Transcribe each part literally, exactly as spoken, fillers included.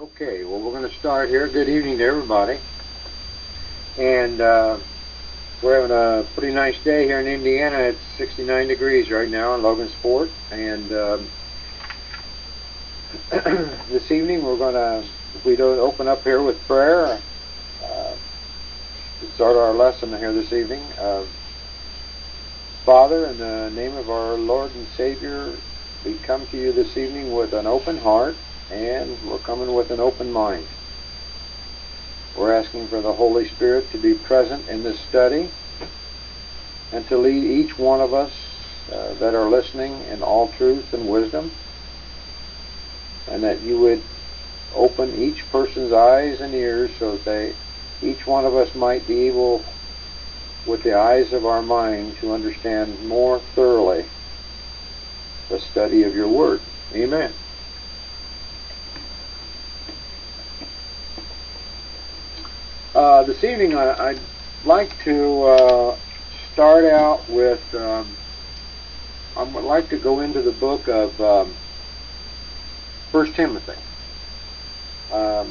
Okay, well, we're going to start here. Good evening to everybody. And uh, we're having a pretty nice day here in Indiana. It's sixty-nine degrees right now in Logansport. And um, this evening we're going to, if we don't open up here with prayer, uh, to start our lesson here this evening. Uh, Father, in the name of our Lord and Savior, we come to you this evening with an open heart, and we're coming with an open mind. We're asking for the Holy Spirit to be present in this study and to lead each one of us uh, that are listening in all truth and wisdom, and that you would open each person's eyes and ears so that they, each one of us might be able, with the eyes of our mind, to understand more thoroughly the study of your Word. Amen. Uh, this evening I, I'd like to uh, start out with, um, I would like to go into the book of um, First Timothy. Um,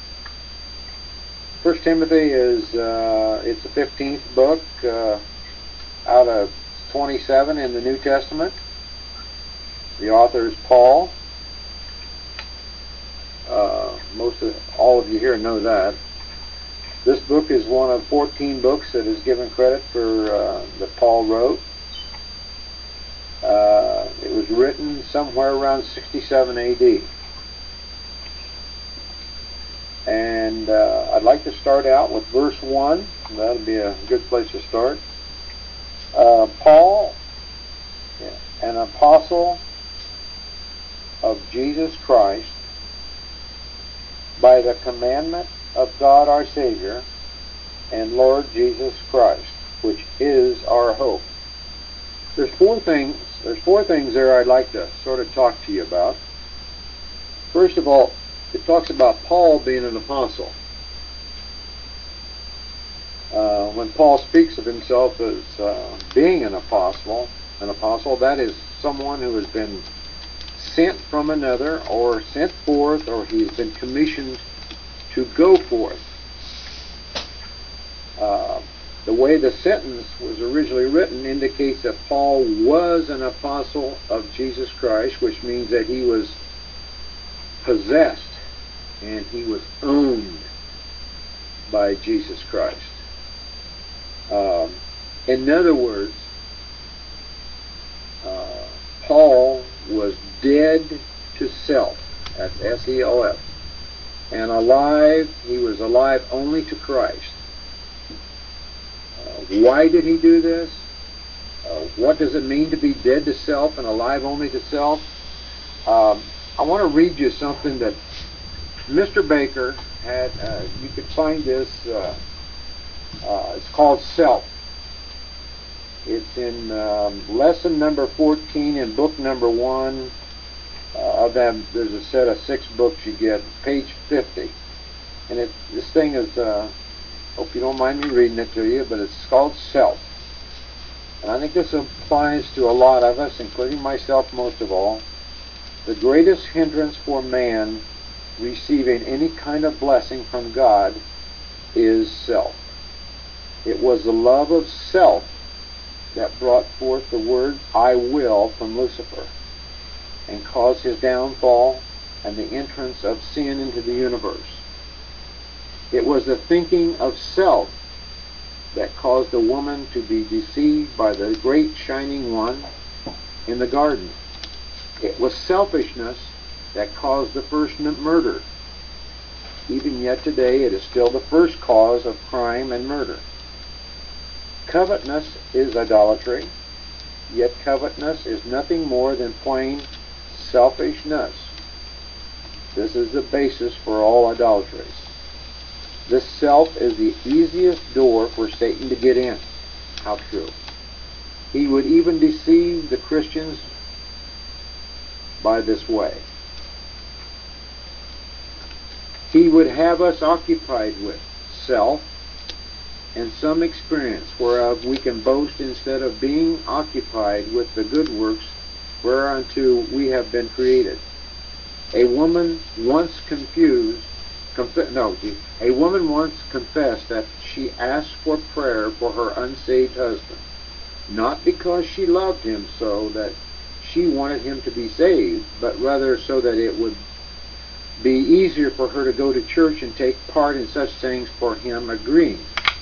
First Timothy is, uh, it's the fifteenth book uh, out of twenty-seven in the New Testament. The author is Paul. Uh, most of, all of you here know that. This book is one of fourteen books that is given credit for uh, that Paul wrote. Uh, it was written somewhere around sixty-seven A D And uh, I'd like to start out with verse one. That'll be a good place to start. Uh, Paul, an apostle of Jesus Christ, by the commandment of God our Savior and Lord Jesus Christ, which is our hope. There's four things, there's four things there I'd like to sort of talk to you about. First of all, it talks about Paul being an apostle. Uh, when Paul speaks of himself as uh, being an apostle, an apostle, that is someone who has been sent from another, or sent forth, or he's been commissioned to go forth. Uh, the way the sentence was originally written indicates that Paul was an apostle of Jesus Christ, which means that he was possessed and he was owned by Jesus Christ. Um, in other words, uh, Paul was dead to self. That's S E L F. And alive, he was alive only to Christ. Uh, why did he do this? Uh, what does it mean to be dead to self and alive only to self? Um, I want to read you something that Mister Baker had. Uh, you could find this. Uh, uh, it's called Self. It's in um, lesson number fourteen in book number one. Uh, of them, there's a set of six books you get, page fifty. And it, this thing is, uh, hope you don't mind me reading it to you, but it's called Self. And I think this applies to a lot of us, including myself most of all. The greatest hindrance for man receiving any kind of blessing from God is self. It was the love of self that brought forth the word I will from Lucifer and caused his downfall and the entrance of sin into the universe. It was the thinking of self that caused the woman to be deceived by the great shining one in the garden. It was selfishness that caused the first murder. Even yet today, it is still the first cause of crime and murder. Covetousness is idolatry, yet covetousness is nothing more than plain selfishness. This is the basis for all idolatries. This self is the easiest door for Satan to get in. How true. He would even deceive the Christians by this way. He would have us occupied with self and some experience whereof we can boast instead of being occupied with the good works whereunto we have been created. A woman once confused, conf- no, a woman once confessed that she asked for prayer for her unsaved husband, not because she loved him so that she wanted him to be saved, but rather so that it would be easier for her to go to church and take part in such things for him agreeing.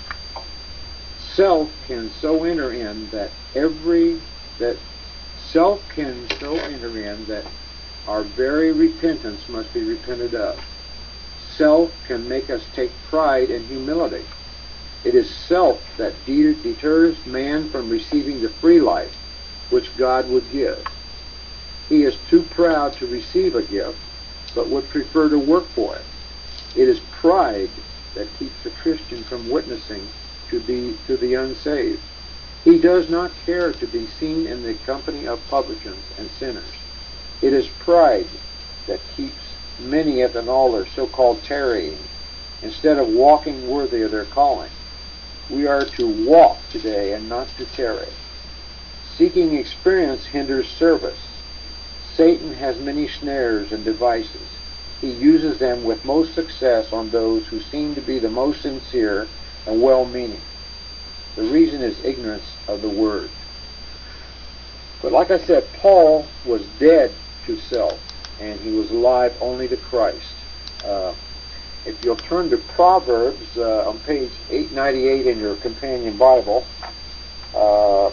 Self can so enter in that every that self can so enter in that our very repentance must be repented of. Self can make us take pride and humility. It is self that de- deters man from receiving the free life which God would give. He is too proud to receive a gift, but would prefer to work for it. It is pride that keeps a Christian from witnessing to the, to the unsaved. He does not care to be seen in the company of publicans and sinners. It is pride that keeps many at an altar, so-called tarrying, instead of walking worthy of their calling. We are to walk today and not to tarry. Seeking experience hinders service. Satan has many snares and devices. He uses them with most success on those who seem to be the most sincere and well-meaning. The reason is ignorance of the word. But like I said, Paul was dead to self, and he was alive only to Christ. Uh, if you'll turn to Proverbs uh, on page eight ninety-eight in your companion Bible, uh,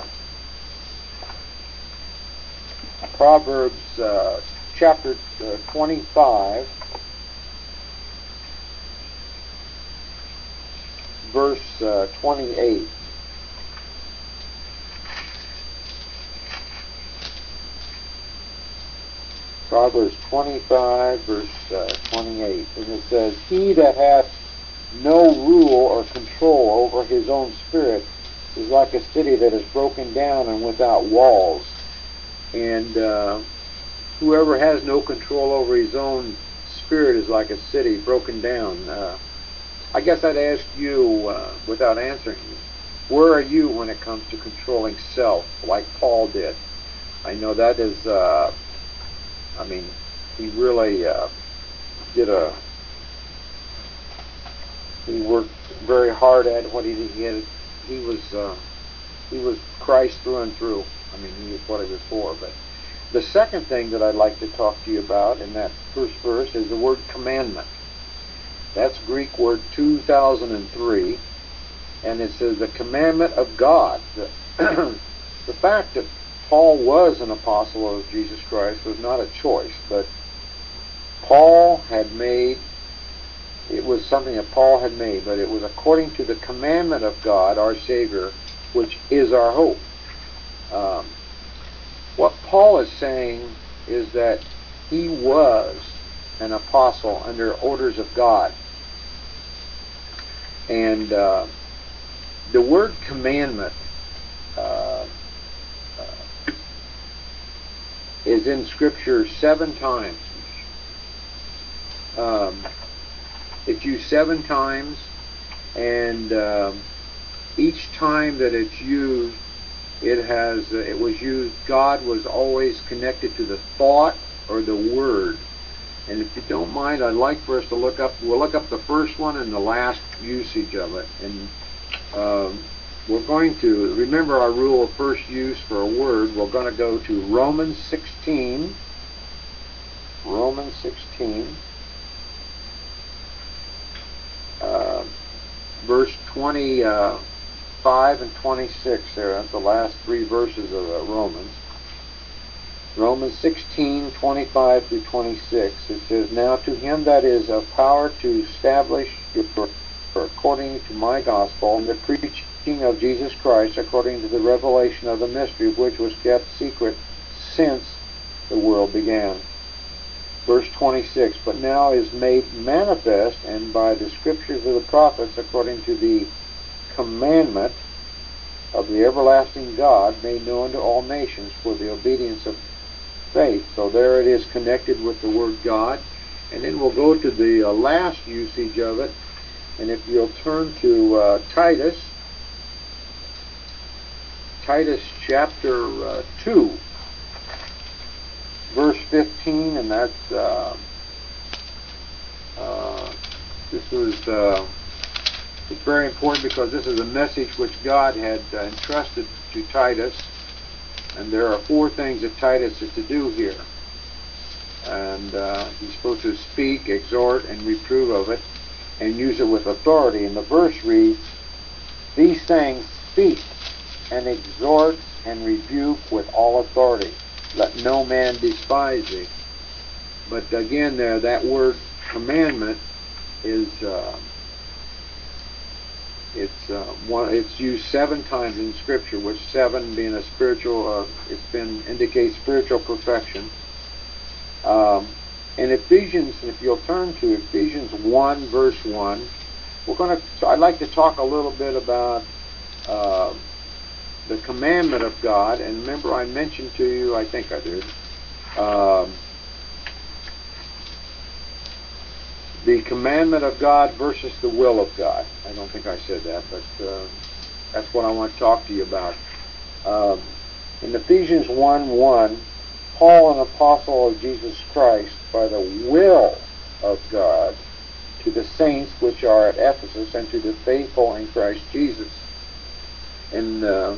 Proverbs uh, chapter uh, twenty-five, verse uh, twenty-eight. Proverbs twenty-five, verse uh, twenty-eight. And it says, "He that hath no rule or control over his own spirit is like a city that is broken down and without walls." And uh, whoever has no control over his own spirit is like a city broken down. Uh, I guess I'd ask you, uh, without answering you, where are you when it comes to controlling self, like Paul did? I know that is... Uh, I mean, he really uh, did a, he worked very hard at what he did. He, had, he was, uh, he was Christ through and through. I mean, he was what he was for. But the second thing that I'd like to talk to you about in that first verse is the word commandment. That's Greek word two thousand three, and it says the commandment of God. The, the fact that Paul was an apostle of Jesus Christ was not a choice, but Paul had made, it was something that Paul had made, but it was according to the commandment of God, our Savior, which is our hope. Um, what Paul is saying is that he was an apostle under orders of God. And uh, the word commandment uh, is in Scripture seven times. Um, it's used seven times, and um, each time that it's used, it has uh, it was used. God was always connected to the thought or the word. And if you don't mind, I'd like for us to look up. We'll look up the first one and the last usage of it, and um, we're going to remember our rule of first use for a word. We're going to go to Romans sixteen. Romans sixteen, uh, verse twenty-five and twenty-six. There, that's the last three verses of uh, Romans. Romans sixteen, twenty-five through twenty-six. It says, "Now to him that is of power to establish your, according to my gospel, and the preaching of Jesus Christ, according to the revelation of the mystery which was kept secret since the world began." Verse twenty-six, "But now is made manifest, and by the scriptures of the prophets, according to the commandment of the everlasting God, made known to all nations for the obedience of faith." So there it is, connected with the word God. And then we'll go to the uh, last usage of it. And if you'll turn to uh, Titus, Titus chapter uh, two, verse fifteen, and that's uh, This was uh, it's very important because this is a message which God had uh, entrusted to Titus, and there are four things that Titus is to do here. And uh, he's supposed to speak, exhort, and reprove of it, and use it with authority. And the verse reads, "These things speak, and exhort, and rebuke with all authority. Let no man despise thee." But again, there that word commandment is uh, it's uh, one. It's used seven times in Scripture, which seven being a spiritual. Uh, it's been indicates spiritual perfection. Um, in Ephesians, if you'll turn to Ephesians one, verse one, we're going to. So I'd like to talk a little bit about uh, the commandment of God. And remember, I mentioned to you, I think I did, um, the commandment of God versus the will of God. I don't think I said that, but uh, that's what I want to talk to you about. Um, in Ephesians one one, Paul, an apostle of Jesus Christ, by the will of God, to the saints which are at Ephesus, and to the faithful in Christ Jesus. And uh,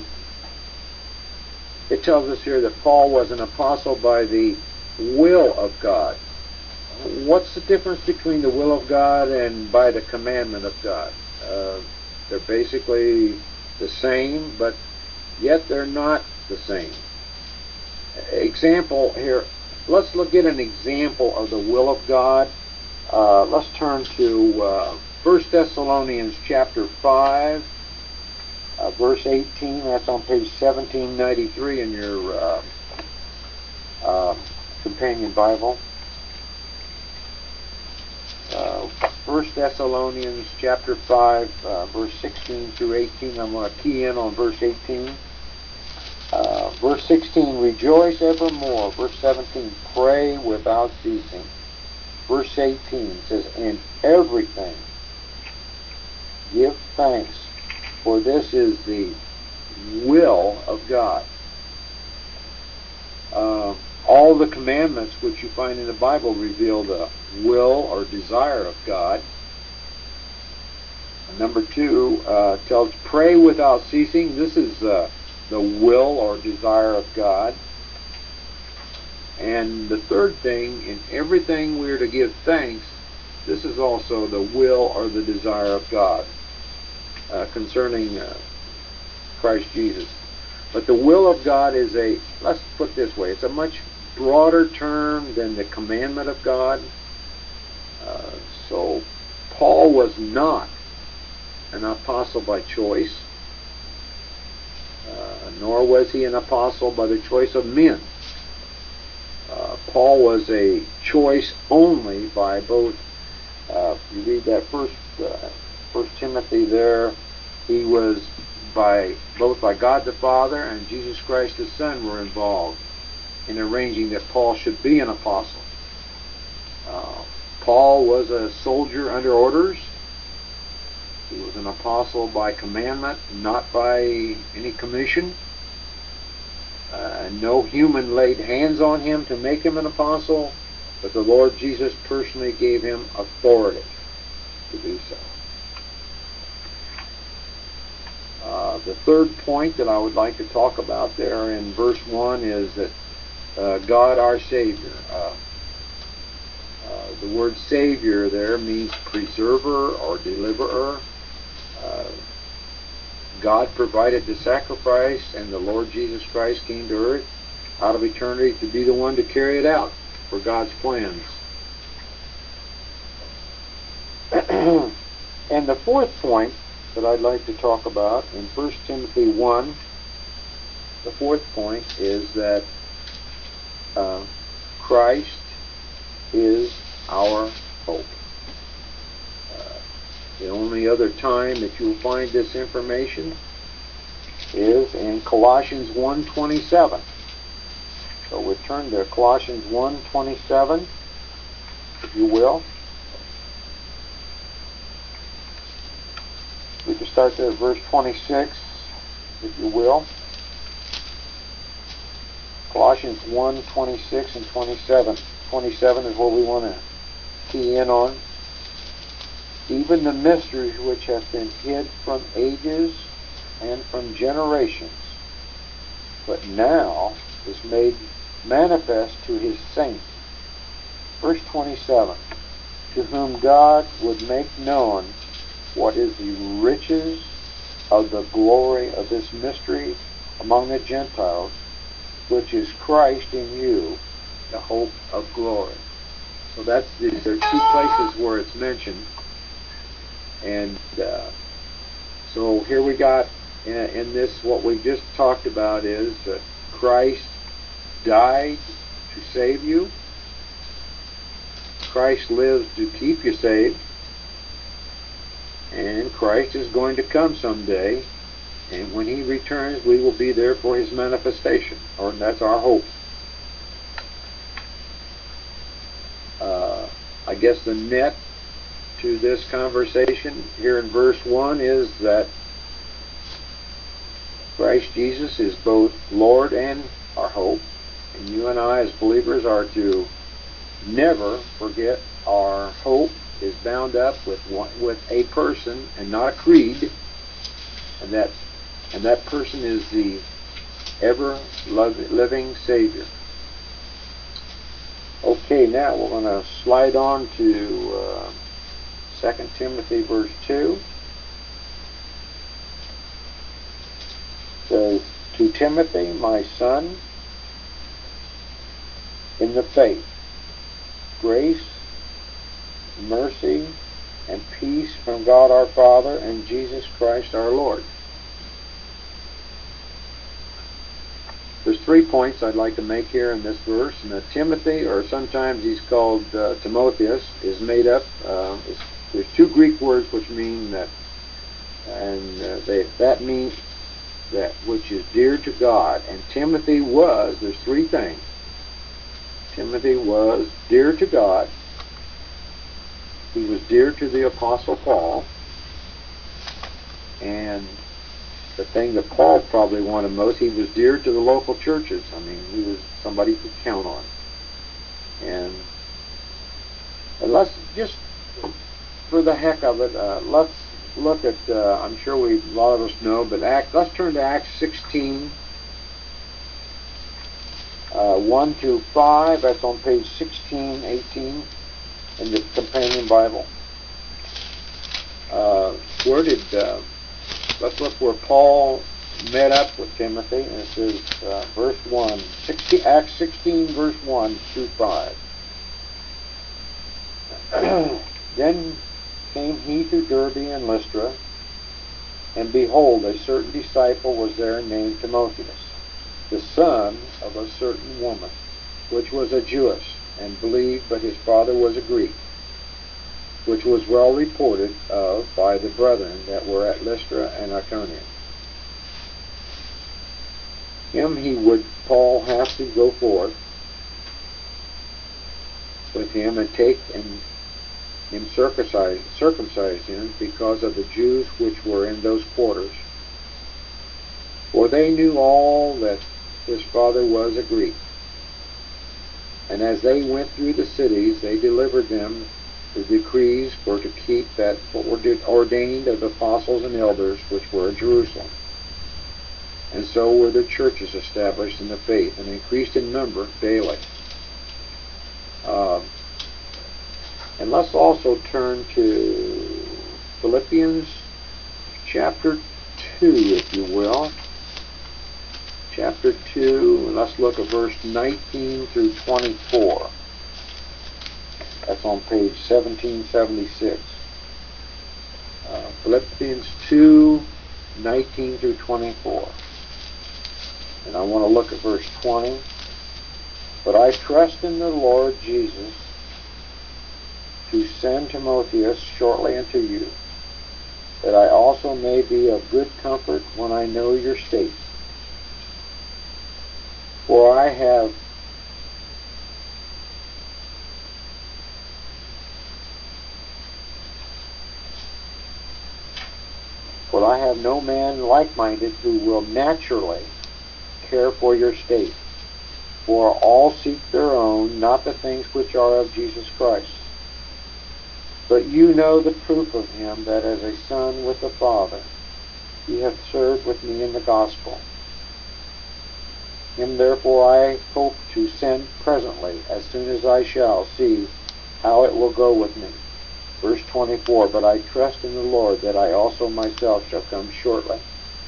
it tells us here that Paul was an apostle by the will of God. What's the difference between the will of God and by the commandment of God? Uh, they're basically the same, but yet they're not the same. Example here, let's look at an example of the will of God. Uh, let's turn to uh, First Thessalonians chapter five, uh, verse eighteen. That's on page seventeen ninety-three in your uh, uh, companion Bible. Uh, First Thessalonians chapter five, uh, verse sixteen through eighteen. I'm going to key in on verse eighteen. Uh, verse sixteen, rejoice evermore. Verse seventeen, pray without ceasing. Verse eighteen says, in everything give thanks, for this is the will of God. Uh, all the commandments which you find in the Bible reveal the will or desire of God. And number two uh, tells pray without ceasing. This is uh, the will or desire of God. And the third thing, in everything we're to give thanks, this is also the will or the desire of God uh, concerning uh, Christ Jesus. But the will of God is a, let's put it this way, it's a much broader term than the commandment of God. Uh, so Paul was not an apostle by choice, uh, nor was he an apostle by the choice of men. Uh, Paul was a choice only by both, uh, you read that first, uh, First Timothy there, he was by, both by God the Father and Jesus Christ the Son were involved in arranging that Paul should be an apostle. Uh, Paul was a soldier under orders. He was an apostle by commandment, not by any commission. Uh, no human laid hands on him to make him an apostle, but the Lord Jesus personally gave him authority to do so. Uh, the third point that I would like to talk about there in verse one is that uh, God our Savior. Uh, uh, the word Savior there means preserver or deliverer. Uh, God provided the sacrifice, and the Lord Jesus Christ came to earth out of eternity to be the one to carry it out for God's plans. And the fourth point that I'd like to talk about in First Timothy one, the fourth point is that uh, Christ is our hope. The only other time that you'll find this information is in Colossians one twenty-seven. So we turn to Colossians one twenty-seven, if you will. We can start there at verse twenty-six, if you will. Colossians one twenty-six and twenty-seven. twenty-seven is what we want to key in on. even the mysteries which have been hid from ages and from generations, but now is made manifest to his saints. Verse twenty-seven, to whom God would make known what is the riches of the glory of this mystery among the Gentiles, which is Christ in you, the hope of glory. So that's these are two places where it's mentioned. And uh, so here we got in, in this, what we just talked about is that Christ died to save you. Christ lives to keep you saved. And Christ is going to come someday. And when he returns, we will be there for his manifestation. Or that's our hope. Uh, I guess the net to this conversation here in verse one is that Christ Jesus is both Lord and our hope. And you and I as believers are to never forget our hope is bound up with one, with a person and not a creed. And that and that person is the ever living Savior. Okay, now we're going to slide on to uh, Second Timothy verse two. It says, to Timothy, my son, in the faith, grace, mercy, and peace from God our Father and Jesus Christ our Lord. There's three points I'd like to make here in this verse. And uh, Timothy, or sometimes he's called uh, Timotheus, is made up. Uh, there's two Greek words which mean that, and uh, they, that means that which is dear to God. And Timothy was, there's three things. Timothy was dear to God. He was dear to the Apostle Paul. And the thing that Paul probably wanted most, he was dear to the local churches. I mean, he was somebody you could count on. And, and let's just, for the heck of it, uh, let's look at, uh, I'm sure we, a lot of us know, but Act, let's turn to Acts sixteen, uh, one to five. That's on page sixteen eighteen in the Companion Bible. Uh, where did, uh, let's look where Paul met up with Timothy, and it says, uh, verse one, sixteen, Acts sixteen, verse one through five. Then came he to Derbe and Lystra, and behold, a certain disciple was there named Timotheus, the son of a certain woman, which was a Jewess, and believed, but his father was a Greek, which was well reported of by the brethren that were at Lystra and Iconium. Him he would, Paul, have to go forth with him and take and him circumcised, circumcised him because of the Jews which were in those quarters. For they knew all that his father was a Greek. And as they went through the cities, they delivered them the decrees for to keep that ordained of the apostles and elders which were in Jerusalem. And so were the churches established in the faith and increased in number daily. Um, and let's also turn to Philippians chapter two, if you will. Chapter two, and let's look at verse nineteen through twenty-four. That's on page seventeen seventy-six. Uh, Philippians two, nineteen through twenty-four. And I want to look at verse twenty. But I trust in the Lord Jesus to send Timotheus shortly unto you, that I also may be of good comfort when I know your state. For I have For I have no man like-minded who will naturally care for your state. For all seek their own, not the things which are of Jesus Christ. But you know the proof of him, that as a son with the Father, he hath served with me in the gospel. Him therefore I hope to send presently, as soon as I shall see how it will go with me. Verse twenty-four, but I trust in the Lord that I also myself shall come shortly.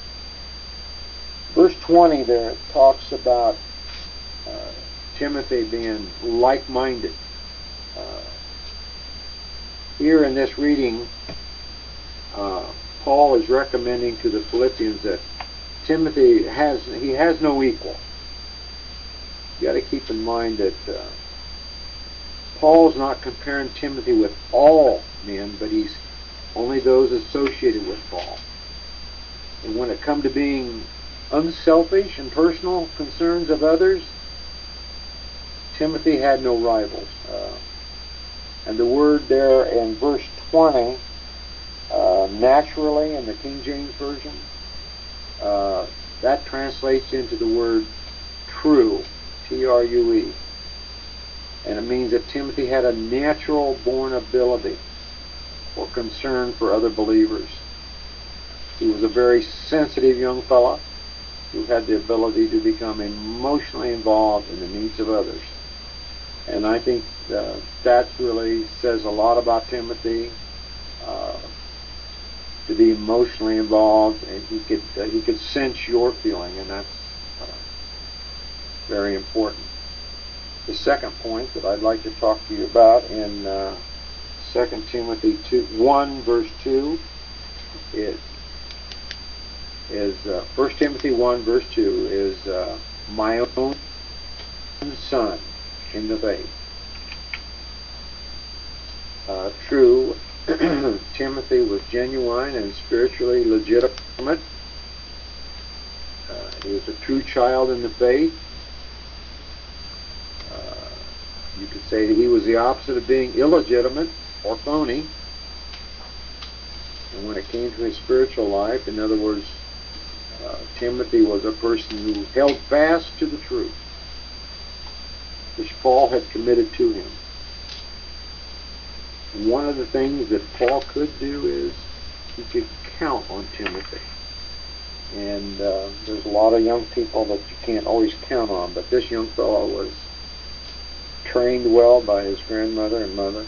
Verse twenty there talks about uh, Timothy being like-minded. Uh, here in this reading, uh, Paul is recommending to the Philippians that Timothy has, he has no equal. You got to keep in mind that uh, Paul's not comparing Timothy with all men, but he's only those associated with Paul. And when it comes to being unselfish and personal concerns of others, Timothy had no rivals. Uh, and the word there in verse twenty, uh, naturally in the King James Version, uh, that translates into the word true, T R U E. And it means that Timothy had a natural born ability or concern for other believers. He was a very sensitive young fellow who had the ability to become emotionally involved in the needs of others. And I think uh, that really says a lot about Timothy, uh, to be emotionally involved, and he could uh, he could sense your feeling, and that's uh, very important. The second point that I'd like to talk to you about in uh, Second Timothy two, one, verse two, is is uh, First Timothy one, verse two, is uh, my own son in the faith. Uh, true, Timothy was genuine and spiritually legitimate. Uh, he was a true child in the faith. Uh, you could say that he was the opposite of being illegitimate or phony. And when it came to his spiritual life, in other words, uh, Timothy was a person who held fast to the truth, which Paul had committed to him. And one of the things that Paul could do is he could count on Timothy. And uh, there's a lot of young people that you can't always count on, but this young fellow was trained well by his grandmother and mother.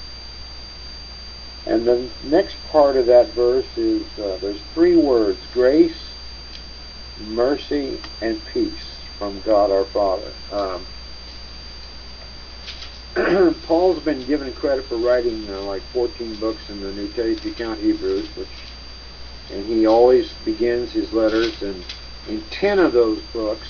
And the next part of that verse is, uh, there's three words: grace, mercy, and peace from God our Father. Um, Paul's been given credit for writing uh, like fourteen books in the New Testament, if you count Hebrews, which, and he always begins his letters, and in ten of those books,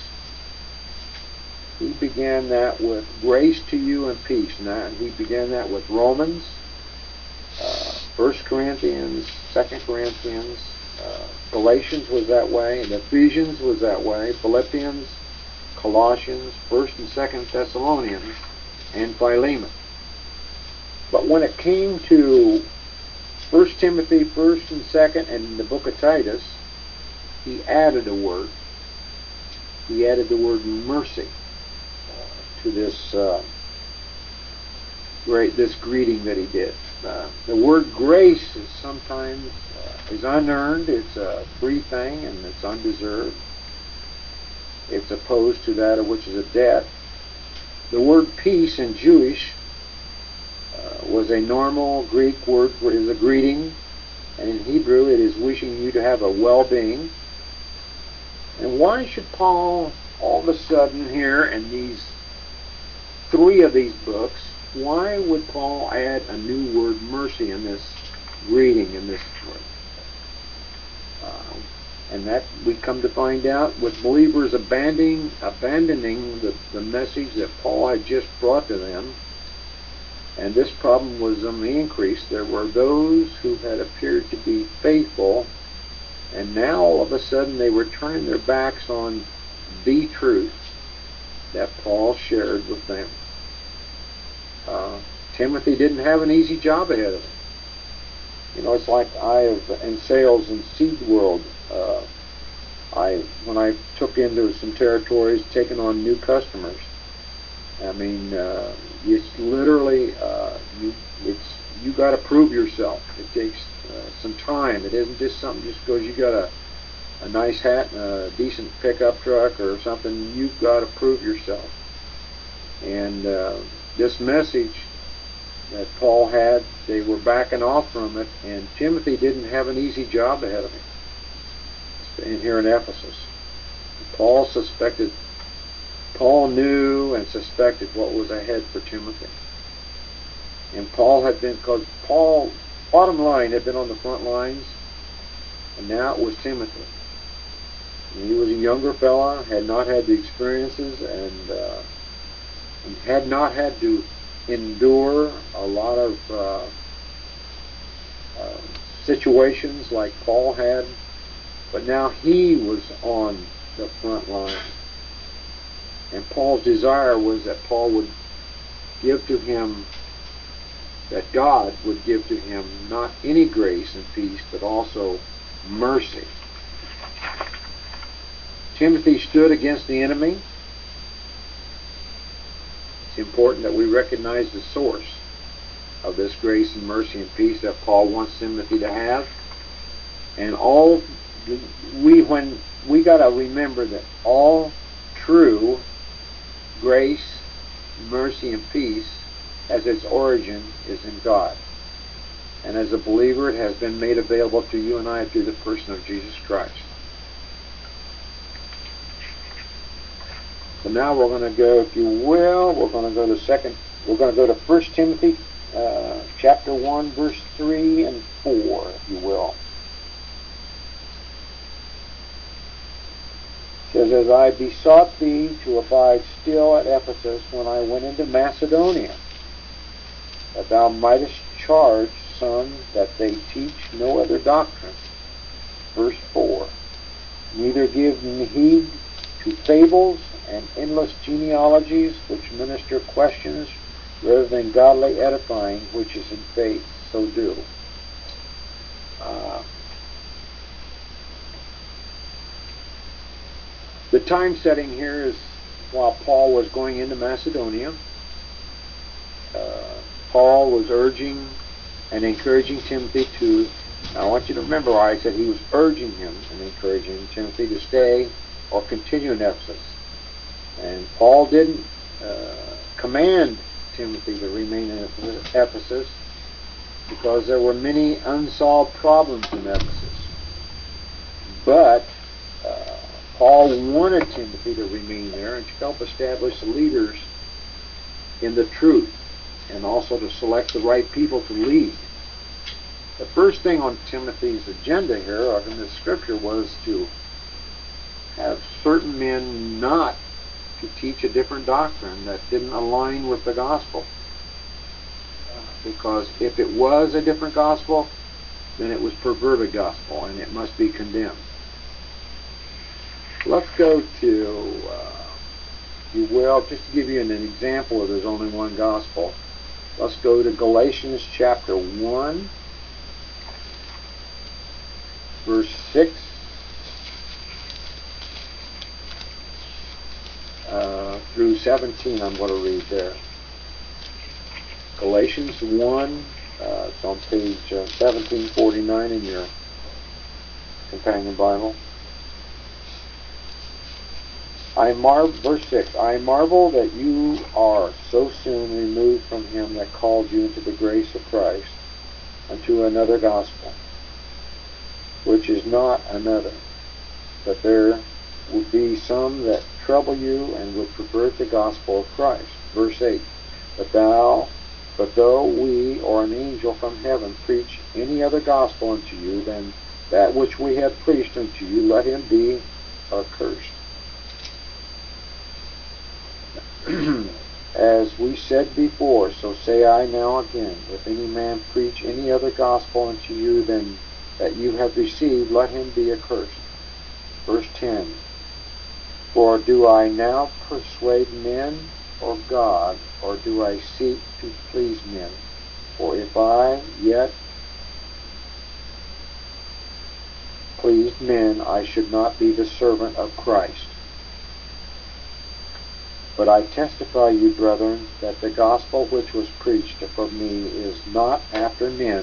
he began that with grace to you and peace. Now, he began that with Romans, uh, First Corinthians, Second Corinthians, uh, Galatians was that way, and Ephesians was that way, Philippians, Colossians, First and Second Thessalonians, and Philemon. But when it came to First Timothy, First and Second, and the book of Titus, he added a word. He added the word mercy uh, to this uh, great this greeting that he did. Uh, the word grace is sometimes uh, is unearned. It's a free thing, and it's undeserved. It's opposed to that of which is a debt. The word peace in Jewish uh, was a normal Greek word for is a greeting, and in Hebrew it is wishing you to have a well-being. And why should Paul all of a sudden here in these three of these books, why would Paul add a new word, mercy, in this greeting, in this word? Uh, and that we come to find out with believers abandoning, abandoning the, the message that Paul had just brought to them, and this problem was on the increase. There were those who had appeared to be faithful, and now all of a sudden they were turning their backs on the truth that Paul shared with them. Uh, Timothy didn't have an easy job ahead of him. You know, it's like I have in sales and seed world. Uh, I when I took into some territories, taking on new customers. I mean, uh, it's literally uh, you, it's you got to prove yourself. It takes uh, some time. It isn't just something just because you got a, a nice hat and a decent pickup truck or something. You've got to prove yourself. And uh, this message that Paul had, they were backing off from it, and Timothy didn't have an easy job ahead of him in here in Ephesus. Paul suspected, Paul knew and suspected what was ahead for Timothy. And Paul had been, because Paul, bottom line, had been on the front lines, and now it was Timothy. And he was a younger fella, had not had the experiences, and, uh, and had not had to endure a lot of uh, uh, situations like Paul had, but now he was on the front line. And Paul's desire was that Paul would give to him, that God would give to him not any grace and peace, but also mercy. Timothy stood against the enemy. It's important that we recognize the source of this grace and mercy and peace that Paul wants Timothy to have. And all we, when we got to remember that all true grace, mercy, and peace as its origin is in God. And as a believer, it has been made available to you and I through the person of Jesus Christ. So now we're going to go, if you will, we're going to go to second, we're going to go to First Timothy uh, chapter one, verse three and four, if you will. It says, as I besought thee to abide still at Ephesus when I went into Macedonia, that thou mightest charge some that they teach no other doctrine. Verse four. Neither give heed to fables and endless genealogies which minister questions rather than godly edifying, which is in faith, so do. Uh, the time setting here is while Paul was going into Macedonia. Uh, Paul was urging and encouraging Timothy to, now I want you to remember I said he was urging him and encouraging Timothy to stay or continue in Ephesus. And Paul didn't uh, command Timothy to remain in Ephesus because there were many unsolved problems in Ephesus. But uh, Paul wanted Timothy to remain there and to help establish the leaders in the truth and also to select the right people to lead. The first thing on Timothy's agenda here in the scripture was to have certain men not to teach a different doctrine that didn't align with the gospel. Because if it was a different gospel, then it was perverted gospel and it must be condemned. Let's go to, uh, if you will, just to give you an, an example of there's only one gospel, let's go to Galatians chapter one, verse six. Uh, through seventeen, I'm going to read there. Galatians one, uh, it's on page uh, seventeen forty-nine in your companion Bible. I mar verse six. I marvel that you are so soon removed from him that called you into the grace of Christ unto another gospel, which is not another, but there will be some that trouble you and would pervert the gospel of Christ. Verse eight. But thou, but though we or an angel from heaven preach any other gospel unto you than that which we have preached unto you, let him be accursed. As we said before, so say I now again, if any man preach any other gospel unto you than that you have received, let him be accursed. Verse ten. For do I now persuade men or God, or do I seek to please men? For if I yet pleased men, I should not be the servant of Christ. But I testify you, brethren, that the gospel which was preached of me is not after men,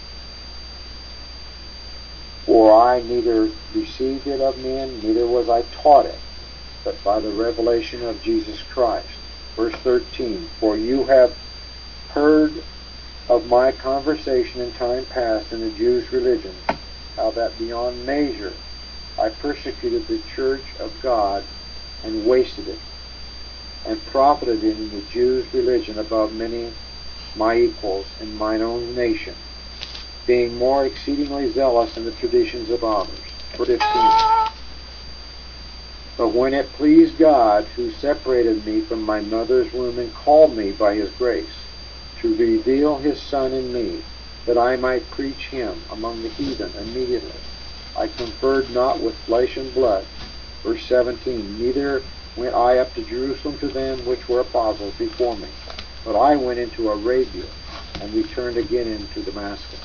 for I neither received it of men, neither was I taught it, but by the revelation of Jesus Christ. Verse thirteen, for you have heard of my conversation in time past in the Jews' religion, how that beyond measure I persecuted the church of God and wasted it, and profited in the Jews' religion above many my equals in mine own nation, being more exceedingly zealous in the traditions of others. Verse fifteen. But when it pleased God, who separated me from my mother's womb and called me by his grace, to reveal his Son in me, that I might preach him among the heathen immediately, I conferred not with flesh and blood. Verse seventeen, neither went I up to Jerusalem to them which were apostles before me, but I went into Arabia, and returned again into Damascus.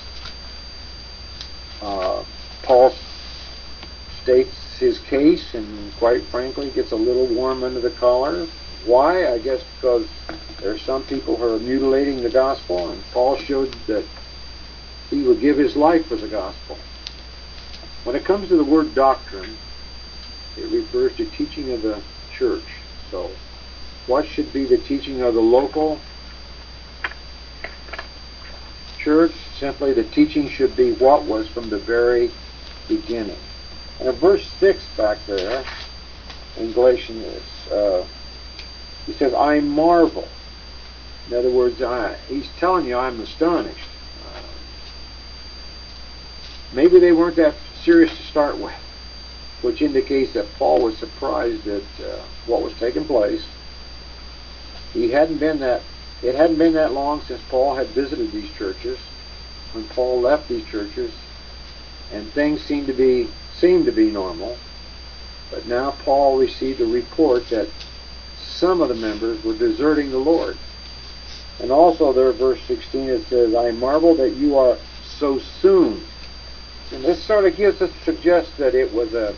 Uh, Paul states his case, and quite frankly gets a little warm under the collar. Why? I guess because there are some people who are mutilating the gospel, and Paul showed that he would give his life for the gospel. When it comes to the word doctrine, it refers to teaching of the church. So, what should be the teaching of the local church? Simply, the teaching should be what was from the very beginning. And in verse six back there, in Galatians, uh, he says, I marvel. In other words, I, he's telling you, I'm astonished. Uh, maybe they weren't that serious to start with, which indicates that Paul was surprised at uh, what was taking place. He hadn't been that, it hadn't been that long since Paul had visited these churches, when Paul left these churches, and things seemed to be seemed to be normal. But now Paul received a report that some of the members were deserting the Lord. And also there, verse sixteen, it says, I marvel that you are so soon. And this sort of gives us, suggests that it was a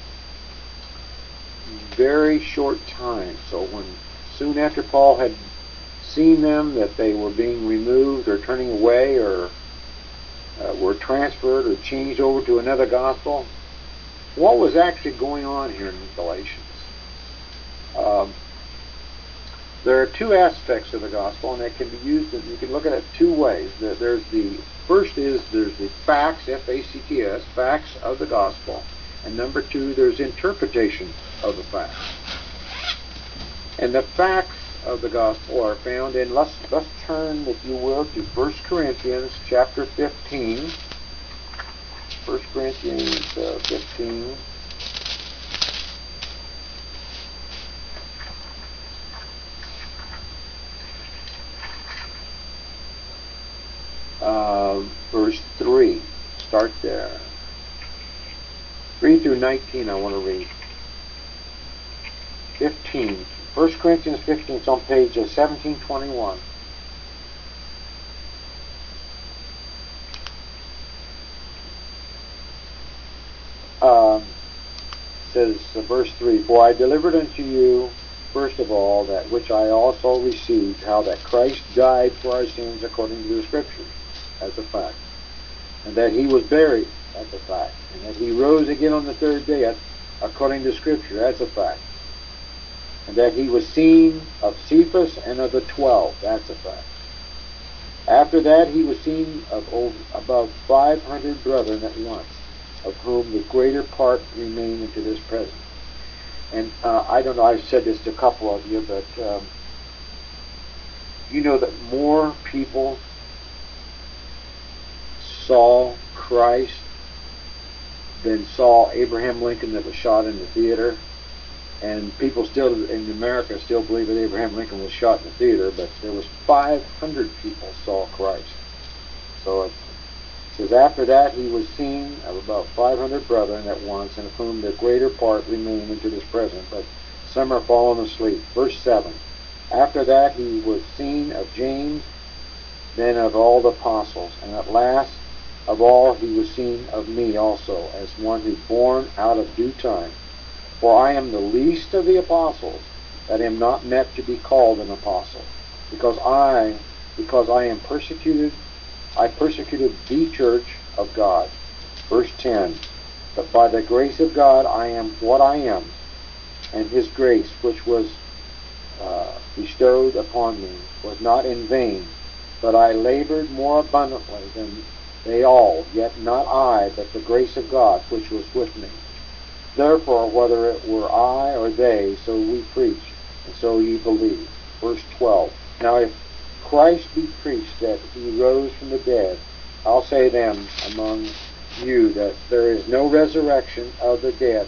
very short time. So when soon after Paul had seen them, that they were being removed or turning away, or uh, were transferred or changed over to another gospel, what was actually going on here in Galatians? Um, there are two aspects of the gospel, and they can be used, you can look at it two ways. There's the, first is, there's the facts, F A C T S, facts of the gospel. And number two, there's interpretation of the facts. And the facts of the gospel are found in, let's, let's turn, if you will, to First Corinthians chapter fifteen. First Corinthians uh, fifteen. Uh, verse three. Start there. three through nineteen I want to read. fifteen. First Corinthians fifteen, it's on page seventeen twenty-one. Um, says uh, verse three, for I delivered unto you first of all that which I also received, how that Christ died for our sins according to the Scriptures, as a fact, and that he was buried, that's a fact, and that he rose again on the third day, according to Scripture, that's a fact, and that he was seen of Cephas and of the twelve, that's a fact. After that he was seen of over, above five hundred brethren at once, of whom the greater part remain unto this present. And uh, I don't know, I've said this to a couple of you, but um, you know that more people saw Christ than saw Abraham Lincoln that was shot in the theater. And people still in America still believe that Abraham Lincoln was shot in the theater, but there was five hundred people saw Christ. So it says, after that he was seen of about five hundred brethren at once, and of whom the greater part remain unto this present, but some are fallen asleep. Verse seven. After that he was seen of James, then of all the apostles, and at last of all he was seen of me also, as one who born out of due time. For I am the least of the apostles, that am not meant to be called an apostle, because I, because I am persecuted, I persecuted the church of God. Verse ten, but by the grace of God I am what I am, and his grace which was uh, bestowed upon me was not in vain, but I labored more abundantly than they all, yet not I, but the grace of God which was with me. Therefore, whether it were I or they, so we preach, and so ye believe. Verse twelve, now if Christ be preached that he rose from the dead, I'll say them among you that there is no resurrection of the dead.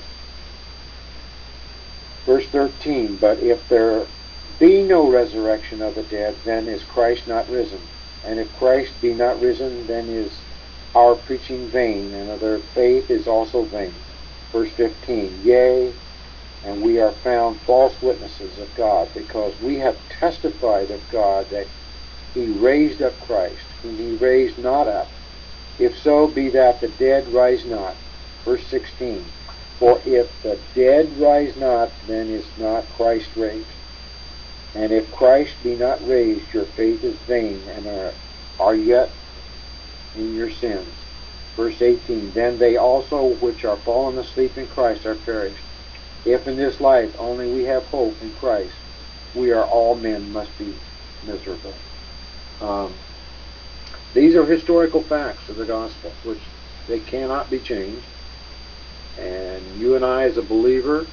Verse thirteen, but if there be no resurrection of the dead, then is Christ not risen. And if Christ be not risen, then is our preaching vain, and their faith is also vain. Verse fifteen, yea, and we are found false witnesses of God, because we have testified of God that he raised up Christ, whom he raised not up. If so be that the dead rise not. Verse sixteen, for if the dead rise not, then is not Christ raised. And if Christ be not raised, your faith is vain, and are, are yet in your sins. Verse eighteen, then they also which are fallen asleep in Christ are perished. If in this life only we have hope in Christ, we are all men must be miserable. Um, these are historical facts of the gospel, which they cannot be changed. And you and I, as a believer,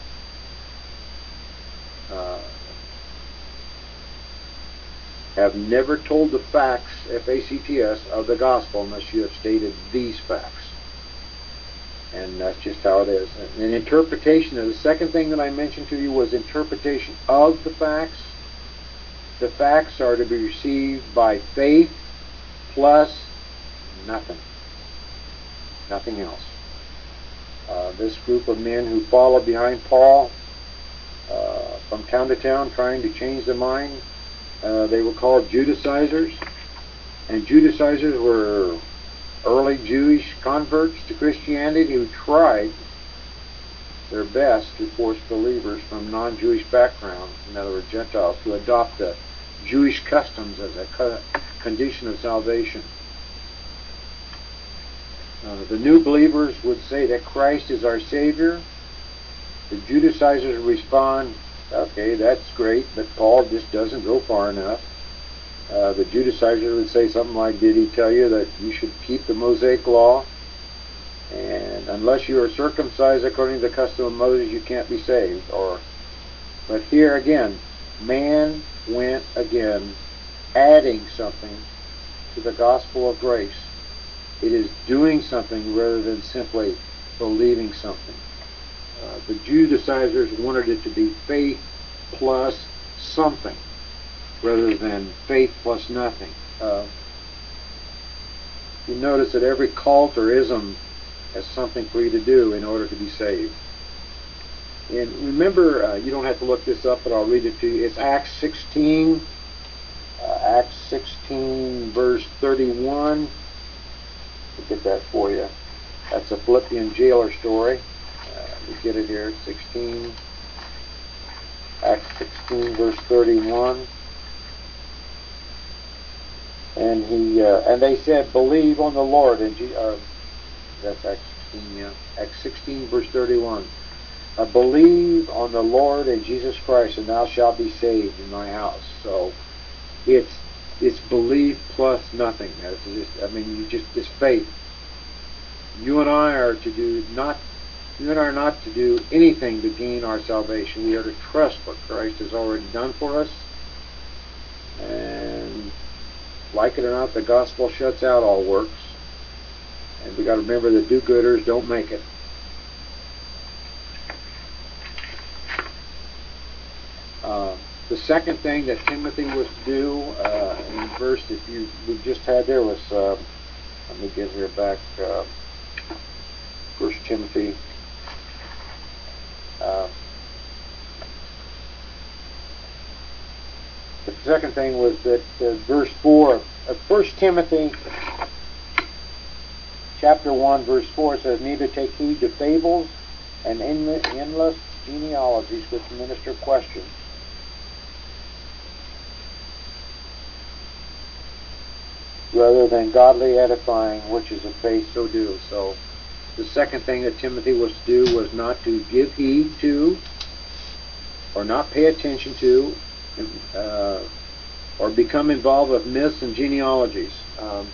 uh, have never told the facts, F A C T S, of the gospel unless you have stated these facts. And that's just how it is. And interpretation, the second thing that I mentioned to you was interpretation of the facts. The facts are to be received by faith plus nothing. Nothing else. Uh, this group of men who followed behind Paul uh, from town to town trying to change their mind, uh, they were called Judaizers. And Judaizers were early Jewish converts to Christianity who tried their best to force believers from non-Jewish backgrounds, in other words, Gentiles, to adopt the Jewish customs as a co condition of salvation. Uh, the new believers would say that Christ is our Savior. The Judaizers respond, okay, that's great, but Paul just doesn't go far enough. Uh, the Judaizers would say something like, did he tell you that you should keep the Mosaic law? And unless you are circumcised according to the custom of Moses, you can't be saved. Or, but here again, man went again adding something to the gospel of grace. It is doing something rather than simply believing something. Uh, the Judaizers wanted it to be faith plus something rather than faith plus nothing. Uh, you notice that every cult or ism has something for you to do in order to be saved. And remember, uh, you don't have to look this up, but I'll read it to you. It's Acts sixteen, uh, Acts sixteen, verse thirty-one. I'll get that for you. That's a Philippian jailer story. Uh, we get it here, sixteen, Acts sixteen, verse thirty-one. And he uh, and they said, "Believe on the Lord." And Je uh, that's Acts sixteen, yeah. Acts sixteen, verse thirty-one. Uh, believe on the Lord and Jesus Christ, and thou shalt be saved in thy house. So it's it's belief plus nothing. That's just, I mean, you just it's faith. You and I are to do not. You and I are not to do anything to gain our salvation. We are to trust what Christ has already done for us. And like it or not, the gospel shuts out all works. And we got to remember that do-gooders don't make it. Uh, the second thing that Timothy was to do, uh, in verse that you we just had there was, uh, let me get here back, uh, First Timothy. Uh, the second thing was that uh, verse four of First Timothy chapter one verse four says, neither take heed to fables and endless genealogies which minister questions, rather than godly edifying, which is of faith so do. So the second thing that Timothy was to do was not to give heed to, or not pay attention to, uh, or become involved with myths and genealogies. Um,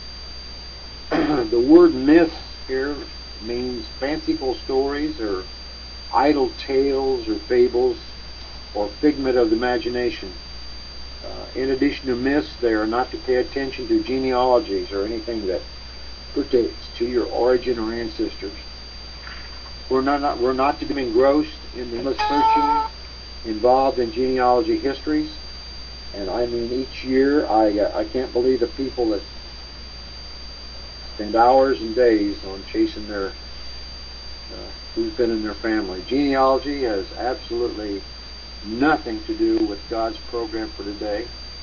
the word myth here means fanciful stories or idle tales or fables or figment of the imagination. Uh, in addition to myths, they are not to pay attention to genealogies or anything that pertains to your origin or ancestors. We're not, not, we're not to be engrossed in the endless searching involved in genealogy histories. And I mean, each year, I, uh, I can't believe the people that spend hours and days on chasing their, uh, who's been in their family. Genealogy has absolutely nothing to do with God's program for today.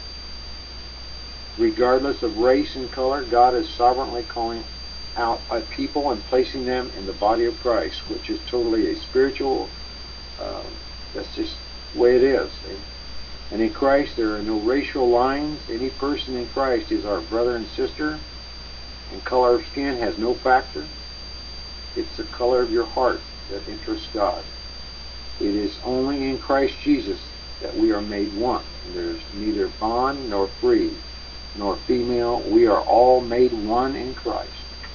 Regardless of race and color, God is sovereignly calling out a people and placing them in the body of Christ, which is totally a spiritual, uh, that's just the way it is. And in Christ, there are no racial lines. Any person in Christ is our brother and sister, and color of skin has no factor. It's the color of your heart that interests God. It is only in Christ Jesus that we are made one. There's neither bond nor free nor female. We are all made one in Christ.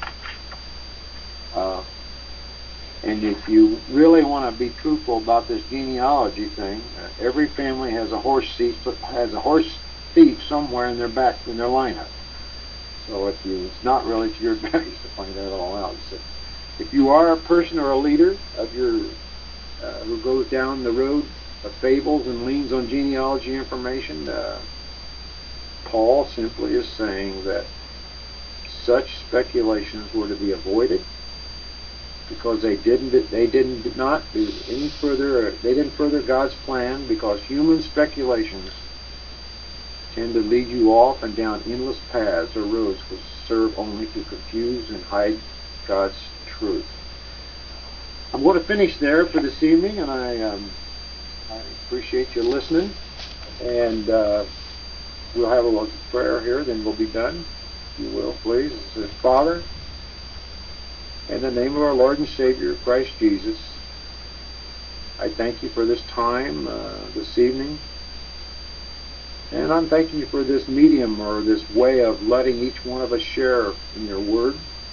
Uh, and if you really want to be truthful about this genealogy thing, uh, every family has a horse thief, has a horse thief somewhere in their back in their lineup. So if you, it's not really to your advantage to find that all out. So if you are a person or a leader of your uh, who goes down the road of fables and leans on genealogy information, uh, Paul simply is saying that such speculations were to be avoided, because they didn't they didn't not do any further they didn't further God's plan, because human speculations tend to lead you off and down endless paths or roads which serve only to confuse and hide God's truth. I'm going to finish there for this evening, and I, um, I appreciate you listening, and uh, we'll have a little prayer here, then we'll be done. If you will, please. It says, Father, in the name of our Lord and Savior, Christ Jesus, I thank you for this time, uh, this evening. And I'm thanking you for this medium, or this way of letting each one of us share in your word.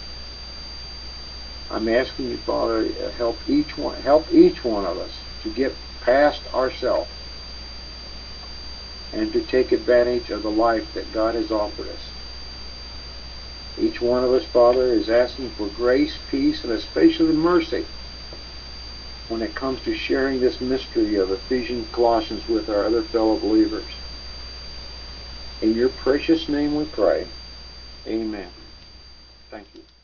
I'm asking you, Father, help each one, help each one of us to get past ourselves and to take advantage of the life that God has offered us. Each one of us, Father, is asking for grace, peace, and especially mercy when it comes to sharing this mystery of Ephesians, Colossians with our other fellow believers. In your precious name we pray. Amen. Thank you.